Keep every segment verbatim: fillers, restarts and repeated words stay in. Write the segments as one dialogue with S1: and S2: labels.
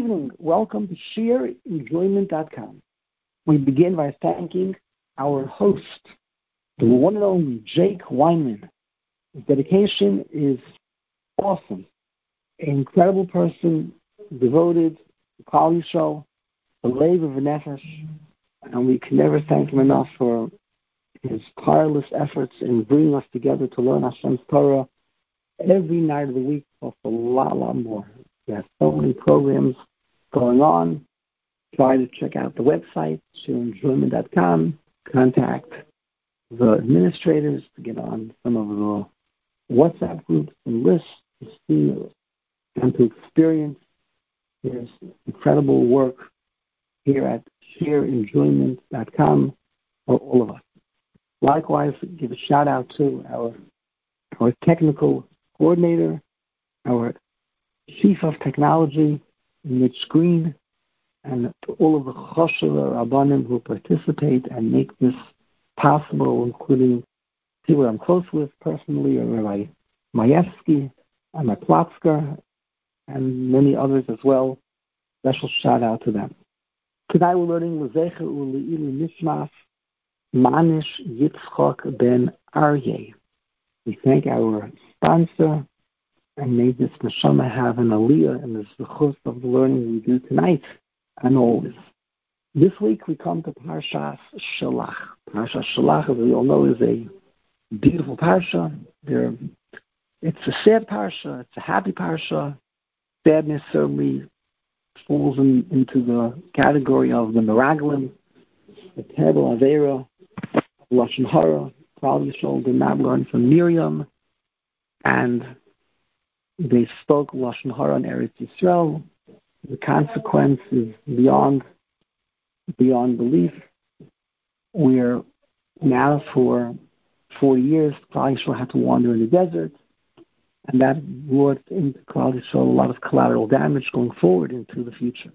S1: evening. Welcome to sheer enjoyment dot com. We begin by thanking our host, the one and only Jake Weinman. His dedication is awesome. An incredible person, devoted to the Kali Show, the Lev of Nefesh, and we can never thank him enough for his tireless efforts in bringing us together to learn Hashem's Torah every night of the week, plus a lot, lot more. We have so many programs going on. Try to check out the website, sheer enjoyment dot com. Contact the administrators to get on some of the WhatsApp groups and lists to see and to experience his incredible work here at sheer enjoyment dot com for all of us. Likewise, give a shout out to our our technical coordinator, our chief of technology, Mitch Green, and to all of the Choshev Rabbanim who participate and make this possible, including people I'm close with personally, Rabbi Majewski, and Platzker, and many others as well. Special shout out to them. Today we're learning L'Zecher U'Le'ilu Nishmas Manish Yitzchok Ben Aryeh. We thank our sponsor, and may this neshama have an aliyah in the zechus of the learning we do tonight and always. This week we come to Parshas Shalach. Parshas Shalach, as we all know, is a beautiful parsha. There, it's a sad parsha. It's a happy parsha. Sadness certainly falls in, into the category of the Meraglim, the terrible Avera, Lashon Hara. Klal Yisrael did not learn from Miriam, and they spoke Lashon Hara in Eretz Yisrael. The consequence is beyond beyond belief. We're now for forty years, Klal Yisrael had to wander in the desert, and that brought into Klal Yisrael a lot of collateral damage going forward into the future.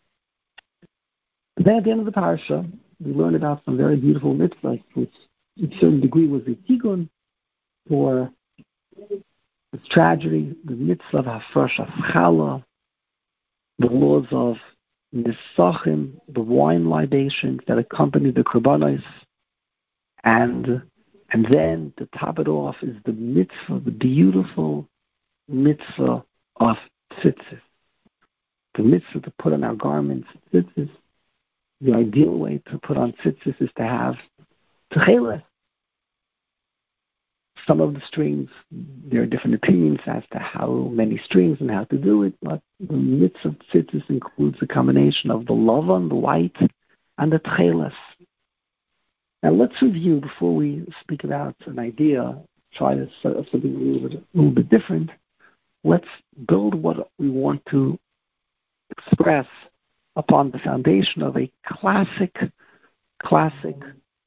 S1: And then at the end of the parasha, we learned about some very beautiful mitzvahs, which to a certain degree was a tikkun for this tragedy, the mitzvah of Hafresh Challah, the laws of Nisachim, the wine libations that accompany the Korbanos, and and then to top it off is the mitzvah, the beautiful mitzvah of tzitzis. The mitzvah to put on our garments, tzitzis. The ideal way to put on tzitzis is to have techeles. Some of the strings, there are different opinions as to how many strings and how to do it, but the mitzvah of tzitzis includes a combination of the lavan, the white, and the techeles. Now let's review, before we speak about an idea, try to set up something a little bit, a little bit different. Let's build what we want to express upon the foundation of a classic, classic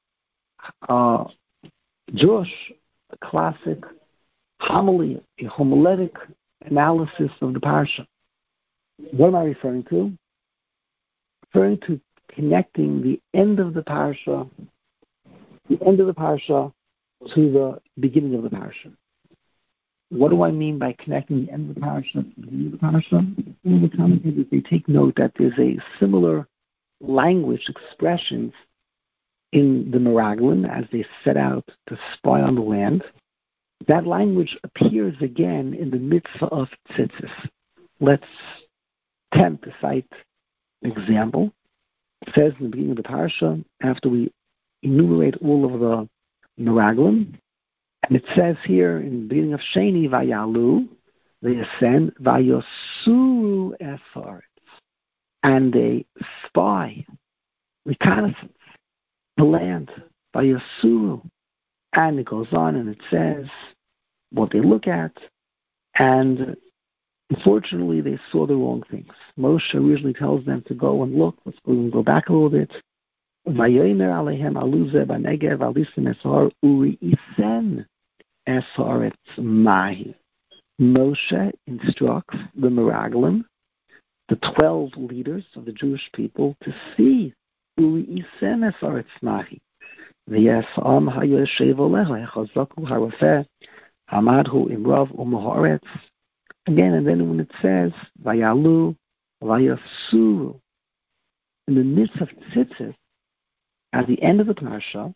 S1: uh, Jewish, a classic homily, a homiletic analysis of the parsha. What am I referring to? Referring to connecting the end of the parsha, the end of the parsha to the beginning of the parsha. What do I mean by connecting the end of the parsha to the beginning of the parsha? All the commentators, they take note that there's a similar language, expressions in the Meraglim as they set out to spy on the land. That language appears again in the mitzvah of tzitzis. Let's attempt to cite an example. It says in the beginning of the parsha, after we enumerate all of the Meraglim, and it says here in the beginning of Sheni, Vayalu, they ascend, Vayosuru Esaretz, and they spy, reconnaissance, the land, Vayosuru, and it goes on and it says what they look at, and unfortunately they saw the wrong things. Moshe originally tells them to go and look. Let's go, go back a little bit. Vayomer alehem aluze banegev alisim esar uri isen esaretz mahi. Moshe instructs the Meraglim, the twelve leaders of the Jewish people, to see uri isen esaretz mahi. V'yesam hayoshev olecha echazaku harafeh hamadhu imrav u'maharetz. Again, and then when it says vayalu, vayasuru. In the midst of tzitzis, at the end of the parsha,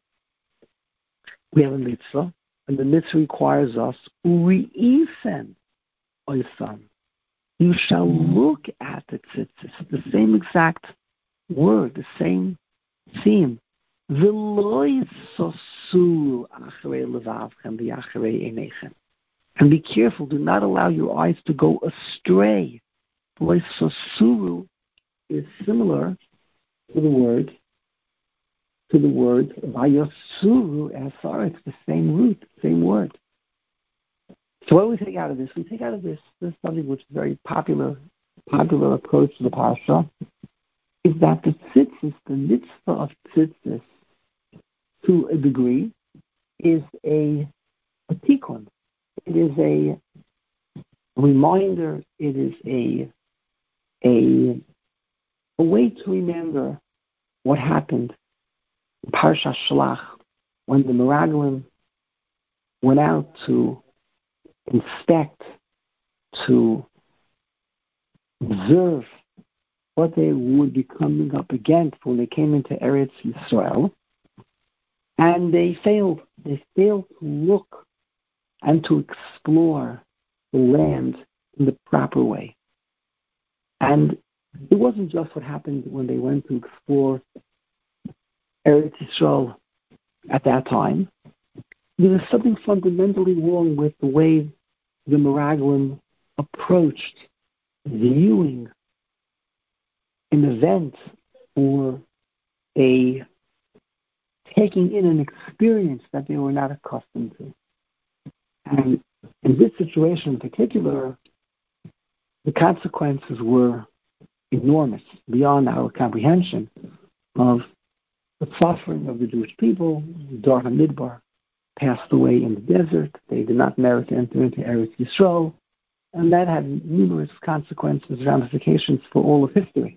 S1: we have a mitzvah, and the mitzvah requires us, uri'isen oisan. You shall look at the tzitzis, the same exact word, the same theme. V'lo yisosuru acharei levavchem v'acharei einechem. And be careful, do not allow your eyes to go astray. V'lo yisosuru is similar to the word, to the word vayasuru asar. It's the same root, same word. So what do we take out of this? We take out of this, this is something which is very popular, popular approach to the parsha, is that the tzitzis, the mitzvah of tzitzis, to a degree, is a, a tikkun. It is a reminder. It is a a a way to remember what happened in Parsha Shlach when the Meraglim went out to inspect, to observe what they would be coming up against when they came into Eretz Yisrael, and they failed. They failed to look and to explore the land in the proper way. And it wasn't just what happened when they went to explore Eretz Yisrael at that time. There was something fundamentally wrong with the way the Meraglim approached viewing an event or a taking in an experience that they were not accustomed to. And in this situation in particular, the consequences were enormous, beyond our comprehension of the suffering of the Jewish people. Dor HaMidbar passed away in the desert. They did not merit to enter into Eretz Yisrael. And that had numerous consequences, ramifications for all of history.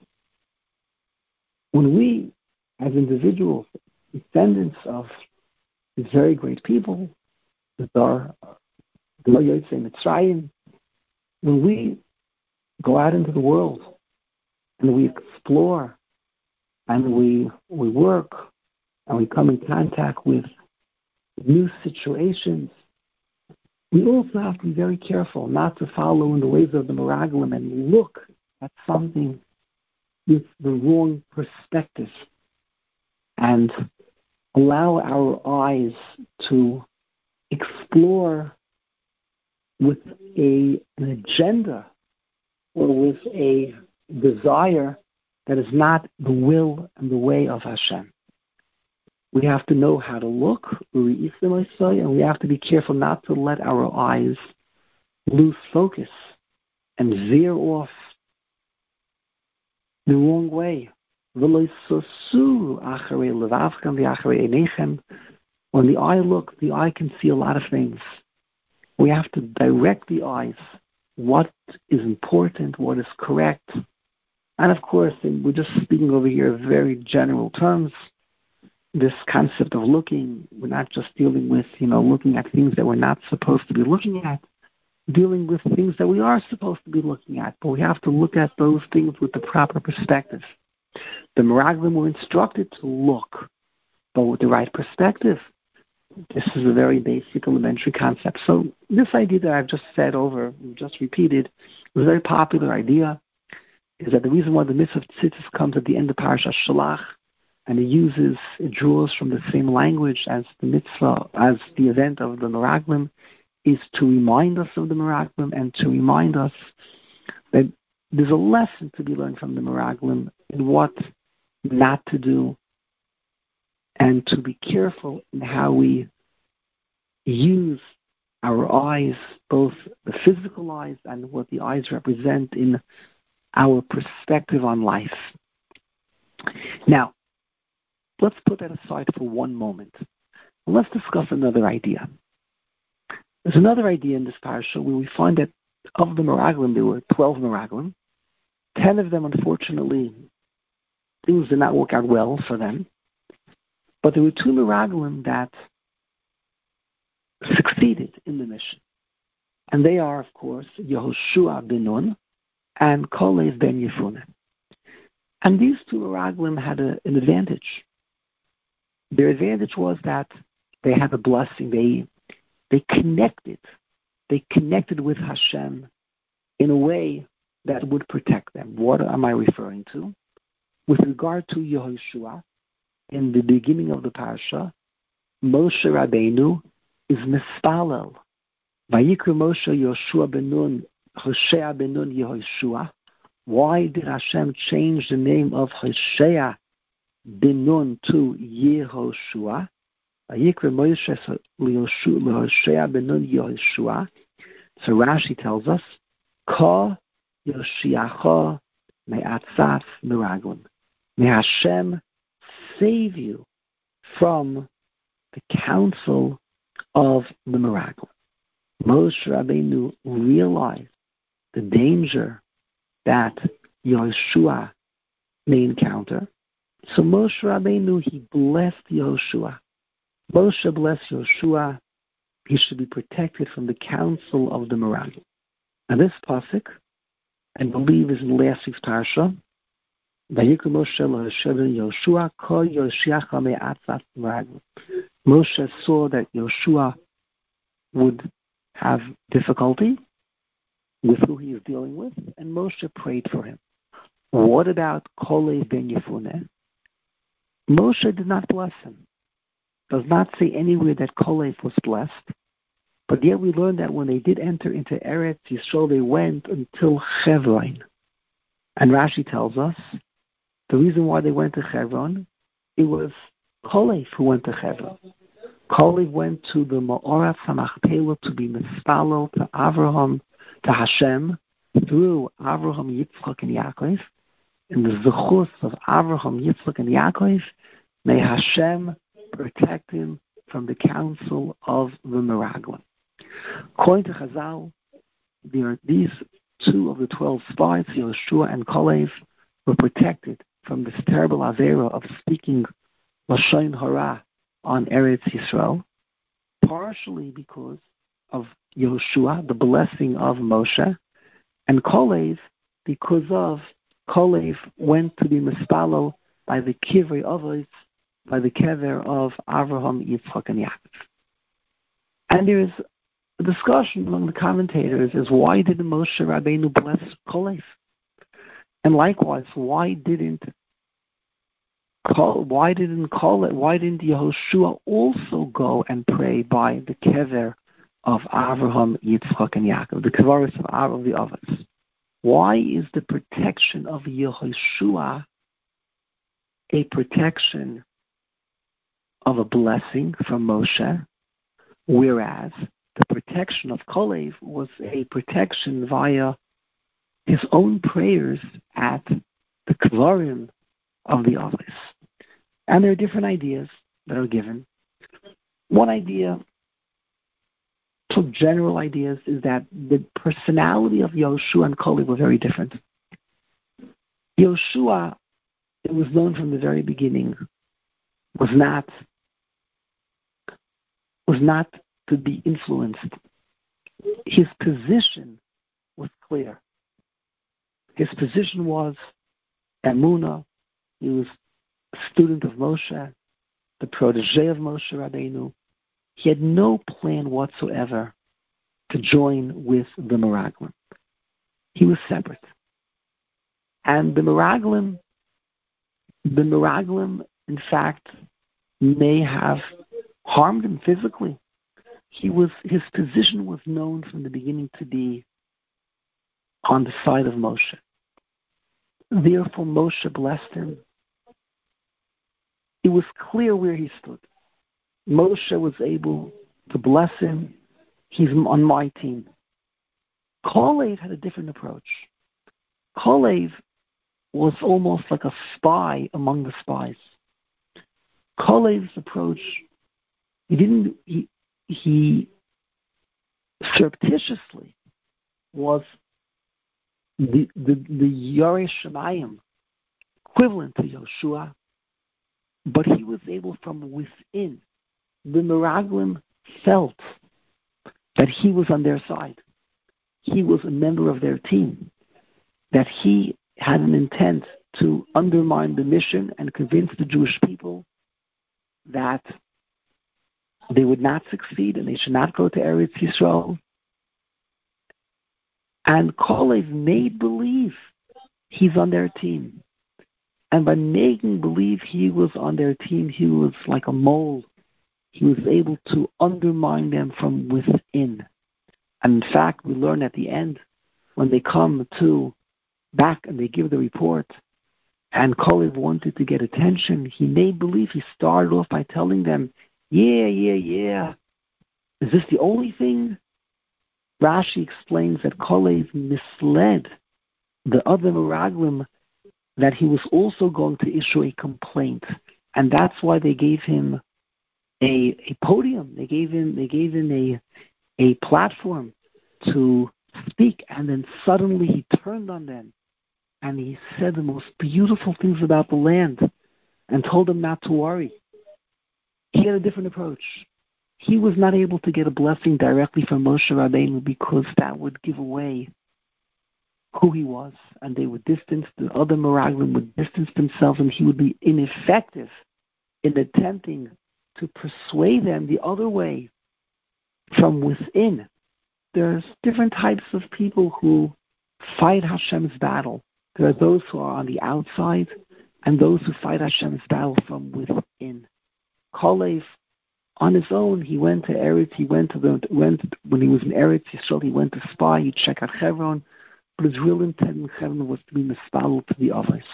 S1: When we, as individuals, descendants of these very great people, the Dor Yotzei Mitzrayim, when we go out into the world and we explore and we we work and we come in contact with new situations, we also have to be very careful not to follow in the ways of the Meraglim and look at something with the wrong perspective and allow our eyes to explore with a, an agenda or with a desire that is not the will and the way of Hashem. We have to know how to look, and we have to be careful not to let our eyes lose focus and veer off the wrong way. When the eye looks, the eye can see a lot of things. We have to direct the eyes. What is important, what is correct. And of course, we're just speaking over here in very general terms. This concept of looking, we're not just dealing with, you know, looking at things that we're not supposed to be looking at, dealing with things that we are supposed to be looking at. But we have to look at those things with the proper perspective. The Meraglim were instructed to look, but with the right perspective. This is a very basic, elementary concept. So this idea that I've just said over, just repeated, was a very popular idea, is that the reason why the mitzvah of tzitzis comes at the end of Parashat Shalach, and it uses, it draws from the same language as the mitzvah, as the event of the Meraglim, is to remind us of the Meraglim and to remind us that there's a lesson to be learned from the Meraglim in what not to do, and to be careful in how we use our eyes, both the physical eyes and what the eyes represent in our perspective on life. Now, let's put that aside for one moment. And let's discuss another idea. There's another idea in this parasha where we find that of the Meraglim, there were twelve Meraglim. Ten of them, unfortunately, things did not work out well for them. But there were two Meraglim that succeeded in the mission. And they are, of course, Yehoshua ben Nun and Kolev ben Yefuneh. And these two Meraglim had a, an advantage. Their advantage was that they had a blessing. They they connected. They connected with Hashem in a way that would protect them. What am I referring to? With regard to Yehoshua, in the beginning of the parasha, Moshe Rabbeinu is mispalel. Vayikra Moshe Yoshua ben Nun, Hoshea ben Nun Yehoshua. Why did Hashem change the name of Hoshea ben Nun to Yehoshua? Vayikra Moshe Hoshea ben Nun Yehoshua. So Rashi tells us, Ka Yoshiacha me'atzaf meraglim. May Hashem save you from the counsel of the Meraglim. Moshe Rabbeinu realized the danger that Yehoshua may encounter. So Moshe Rabbeinu, he blessed Yehoshua. Moshe blessed Yehoshua. He should be protected from the counsel of the Meraglim. And this pasuk, I believe, is in last week's parsha. Moshe saw that Yoshua would have difficulty with who he is dealing with, and Moshe prayed for him. What about Kolev ben Yefuneh? Moshe did not bless him. Does not say anywhere that Kolev was blessed, but yet we learn that when they did enter into Eretz Yisrael, they went until Hebron. And Rashi tells us the reason why they went to Hebron, it was Kolev who went to Hebron. Kolev went to the Ma'orat Samachpela to be mispalel to Avraham, to Hashem, through Avraham, Yitzchak, and Yaakov. In the zechus of Avraham, Yitzchak, and Yaakov, may Hashem protect him from the counsel of the Meraglim. According to Chazal, there are these two of the twelve spies, Yehoshua and Kolev, were protected from this terrible avera of speaking Lashon Hara on Eretz Yisrael, partially because of Yehoshua, the blessing of Moshe, and Kolev because of Kolev went to be mispalel by the kivrei avos, by the kever of Avraham, Yitzchak, and Yaakov. And there is a discussion among the commentators is why did Moshe Rabbeinu bless Kolev? And likewise, why didn't why didn't Kolev, why didn't Yehoshua also go and pray by the kever of Avraham, Yitzchak, and Yaakov, the kevaros of Avraham, the avos? Why is the protection of Yehoshua a protection of a blessing from Moshe, whereas the protection of Kolev was a protection via his own prayers at the kevarim of the avos? And there are different ideas that are given. One idea, two general ideas, is that the personality of Yehoshua and Kolev were very different. Yehoshua, it was known from the very beginning, was not was not to be influenced. His position was clear. His position was Emunah. He was a student of Moshe, the protege of Moshe Rabbeinu. He had no plan whatsoever to join with the Meraglim. He was separate. And the Meraglim, the Meraglim, in fact, may have harmed him physically. He was his position was known from the beginning to be on the side of Moshe. Therefore, Moshe blessed him. It was clear where he stood. Moshe was able to bless him. He's on my team. Kolev had a different approach. Kolev was almost like a spy among the spies. Kolev's approach, he didn't, he, he surreptitiously was the the, the Yarei Shemayim, equivalent to Yehoshua, but he was able from within. The Meraglim felt that he was on their side. He was a member of their team. that he had an intent to undermine the mission and convince the Jewish people that they would not succeed and they should not go to Eretz Yisrael. And Kalev made believe he's on their team. And by making believe he was on their team, he was like a mole. He was able to undermine them from within. And in fact, we learn at the end, when they come to back and they give the report, and Kalev wanted to get attention, he made believe. He started off by telling them, yeah, yeah, yeah. Is this the only thing? Rashi explains that Kalev misled the other Meraglim that he was also going to issue a complaint. And that's why they gave him a, a podium. They gave him they gave him a a platform to speak, and then suddenly he turned on them and he said the most beautiful things about the land and told them not to worry. He had a different approach. He was not able to get a blessing directly from Moshe Rabbeinu because that would give away who he was, and they would distance, the other Meraglim would distance themselves, and he would be ineffective in attempting to persuade them the other way from within. There's different types of people who fight Hashem's battle. There are those who are on the outside and those who fight Hashem's battle from within. Kalev, on his own, he went to Eretz, he went to the, went, when he was in Eretz Yisrael, he went to spy, he checked out Hebron, but his real intent in Hebron was to be mispalel to the others.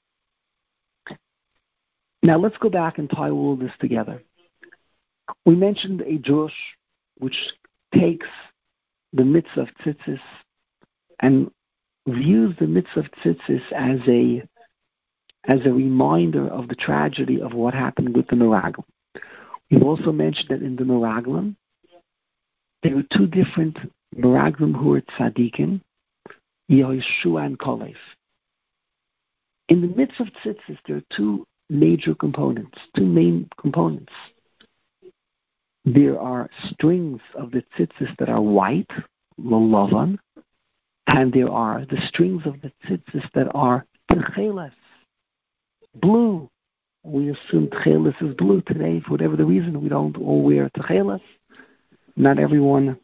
S1: Now let's go back and tie all this together. We mentioned a drush which takes the mitzvah of tzitzis and views the mitzvah of tzitzis as a as a reminder of the tragedy of what happened with the Meraglim. We've also mentioned that in the Meraglim, there were two different Meraglim who were tzaddikim, Yehoshua and Kalev. In the midst of tzitzis, there are two major components, two main components. There are strings of the tzitzis that are white, lolavan, and there are the strings of the tzitzis that are techeles, blue. We assume techeles is blue today. For whatever the reason, we don't all wear techeles. Not everyone,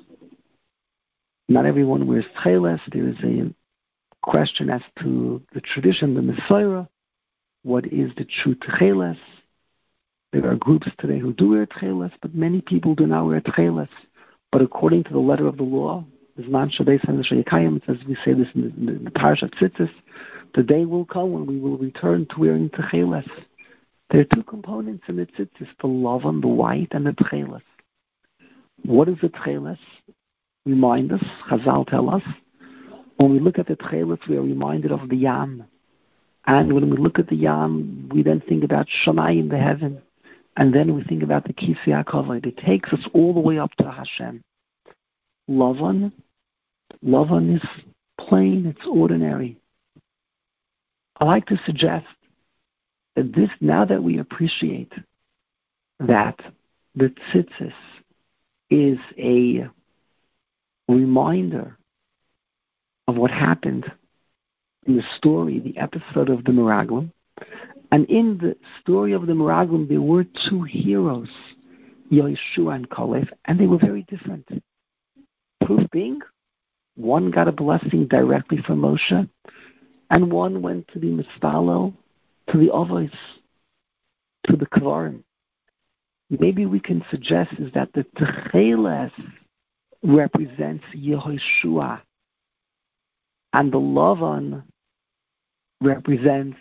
S1: not everyone wears techeles. There is a question as to the tradition, the Messiah. What is the true techeles? There are groups today who do wear techeles, but many people do not wear techeles. But according to the letter of the law, Zman Shabbat Shayakayim, it says, we say this in the, in the, in the Parashat Tzitzis, the day will come when we will return to wearing techeles. There are two components in the tzitzis, the lavan, the white, and the techeles. What is the techeles? Remind us, Chazal tell us, when we look at the techeles, we are reminded of the Yam. And when we look at the Yam, we then think about Shamayim, the heaven. And then we think about the Kisei HaKavod. It takes us all the way up to Hashem. Lavan, Lavan is plain, it's ordinary. I like to suggest that this, now that we appreciate that the tzitzis is a reminder of what happened in the story, the episode of the Meraglim, and in the story of the Meraglim, there were two heroes, Yehoshua and Kalev, and they were very different. Proof being, one got a blessing directly from Moshe, and one went to the mispalel, to the avos, to the kvarim. Maybe we can suggest is that the techeles represents Yehoshua, and the lavan represents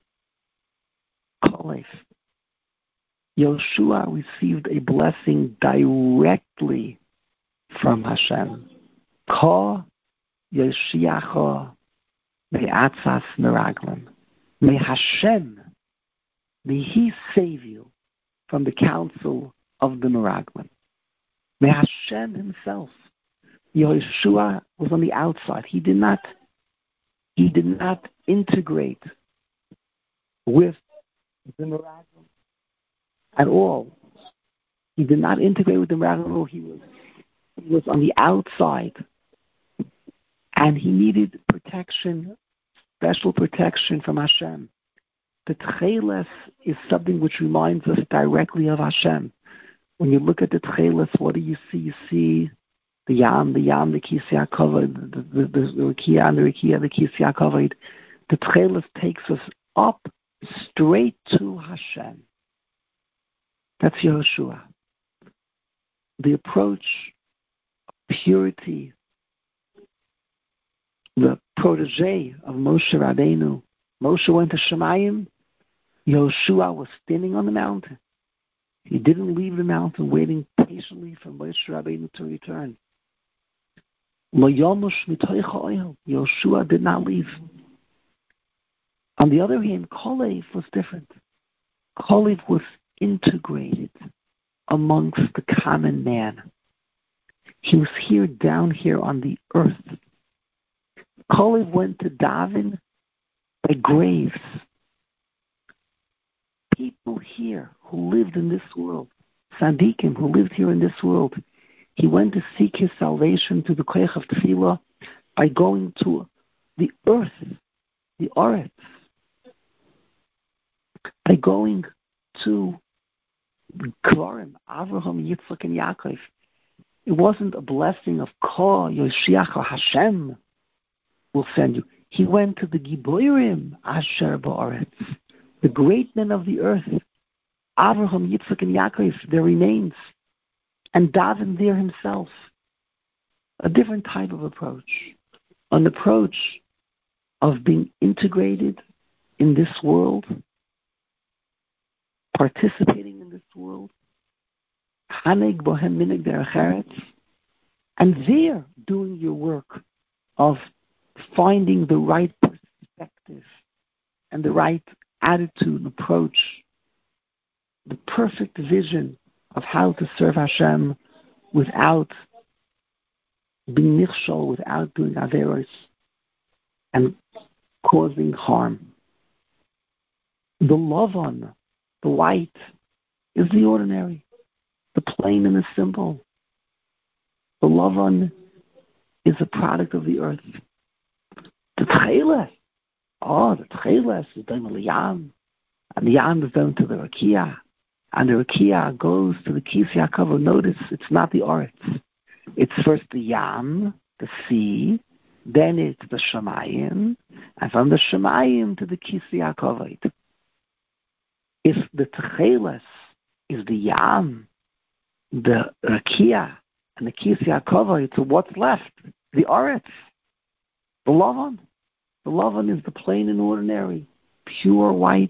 S1: Kalev. Yehoshua received a blessing directly from Hashem. Ka Yoshiacha Me'atzas Meraglim. May Hashem, may He save you from the counsel of the Meraglim. May Hashem Himself. Yehoshua was on the outside. He did not, he did not integrate with the Meraglim at all. He did not integrate with the Meraglim. He was, he was on the outside. And he needed protection, special protection from Hashem. The Tcheles is something which reminds us directly of Hashem. When you look at the Tcheles, what do you see? You see the Yam, the Yam, the Kisya covered, the, the, the, the Rikia and the Rikia, the Kisya covered. The Tcheles takes us up straight to Hashem. That's Yehoshua. The approach of purity, the protege of Moshe Rabbeinu. Moshe went to Shemayim. Yehoshua was standing on the mountain. He didn't leave the mountain, waiting patiently for Moshe Rabbeinu to return. Yehoshua did not leave. On the other hand, Kalev was different. Kalev was integrated amongst the common man. He was here, down here on the earth. Kalev went to daven by graves. People here who lived in this world, Tzaddikim who lived here in this world, he went to seek his salvation to the Koach of Tefillah by going to the earth, the Aretz, by going to Kvarim, Avraham, Yitzchak, and Yaakov. It wasn't a blessing of Ko, Yoshiach, or Hashem will send you. He went to the Giborim, Asher Ba'aretz, the great men of the earth, Avraham, Yitzchak, and Yaakov, their remains, and davened there himself. A different type of approach, an approach of being integrated in this world, participating in this world, Haneg bohem minig derech eretz, and there doing your work of finding the right perspective and the right attitude and approach, the perfect vision of how to serve Hashem without being nichshol, without doing averos and causing harm. The Lavan, the white, is the ordinary, the plain and the simple. The Lavan is a product of the earth. The Tcheles, oh, the Tcheles is done to the Yam, and the Yam is done to the Rakia, and the Rakia goes to the Kisya cover. Notice it's not the Aretz. It's first the Yam, the sea, then it's the Shemayim, and from the Shemayim to the Kisya cover. If the Tcheles is the Yam, the Rakia, and the Kisya cover, so what's left? The Aretz, the Lavan. The Lavan is the plain and ordinary, pure white.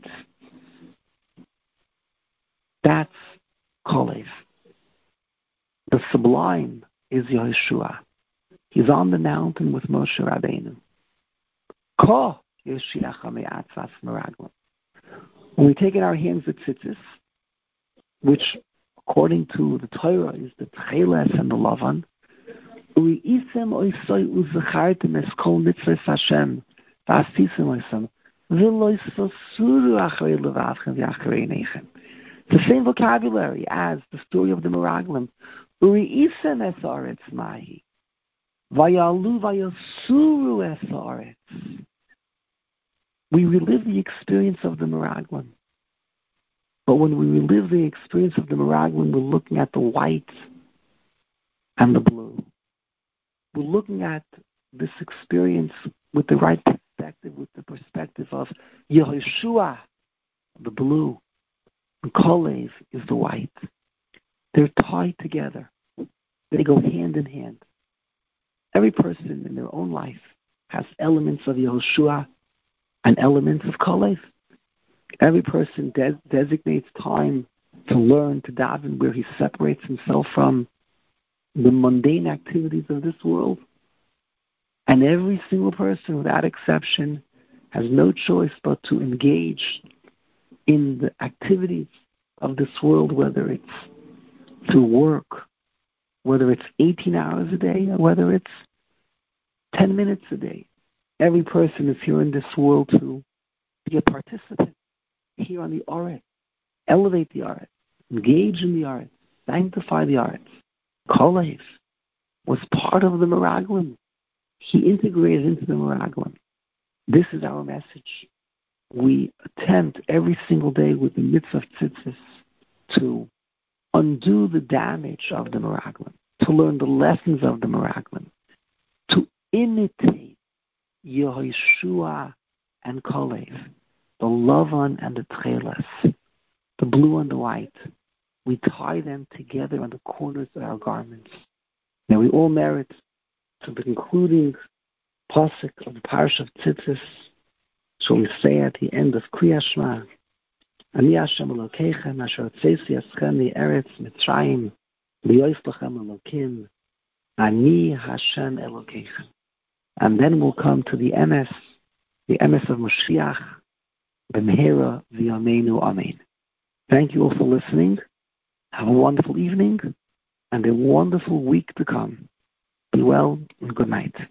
S1: That's Kalev. The sublime is Yehoshua. He's on the mountain with Moshe Rabbeinu. Ko Yoshiach me'atzas meraglim. When we take in our hands the tzitzis, which according to the Torah is the Tcheles and the Lavan, u'isem oisoi u'zachartem es kol mitzvahs Hashem v'astisem oisem v'lo yisosuru acharei levavchem v'acharei neichem. The same vocabulary as the story of the Meraglim. U'isem es aretz mahi v'yalu v'yasuru es aretz. We relive the experience of the Meraglim. But when we relive the experience of the Meraglim, we're looking at the white and the blue. We're looking at this experience with the right perspective, with the perspective of Yehoshua, the blue, and Kalev is the white. They're tied together. They go hand in hand. Every person in their own life has elements of Yehoshua and elements of Kalev. Every person de- designates time to learn, to daven, where he separates himself from the mundane activities of this world. And every single person, without exception, has no choice but to engage in the activities of this world, whether it's through work, whether it's eighteen hours a day, or whether it's ten minutes a day. Every person is here in this world to be a participant here on the Aretz, elevate the Aretz, engage in the Aretz, sanctify the Aretz. Kalev was part of the Meraglim. He integrated into the Meraglim. This is our message. We attempt every single day with the mitzvah of tzitzis to undo the damage of the Meraglim, to learn the lessons of the Meraglim, to imitate Yehoshua and Kalev, the Lavan and the Tcheles, the blue and the white. We tie them together on the corners of our garments. Now we all merit to the concluding pasuk of the Parsha of Tzitzis. So we say at the end of Kriyas Shema, Ani Hashem Elokeichem asher hotzeichi aschem mi'eretz Mitzrayim li'os lachem Elokim Ani Hashem Elokeichem. And then we'll come to the M S, the M S of Mashiach, B'mehera v'yameinu Amen. Thank you all for listening. Have a wonderful evening and a wonderful week to come. Be well and good night.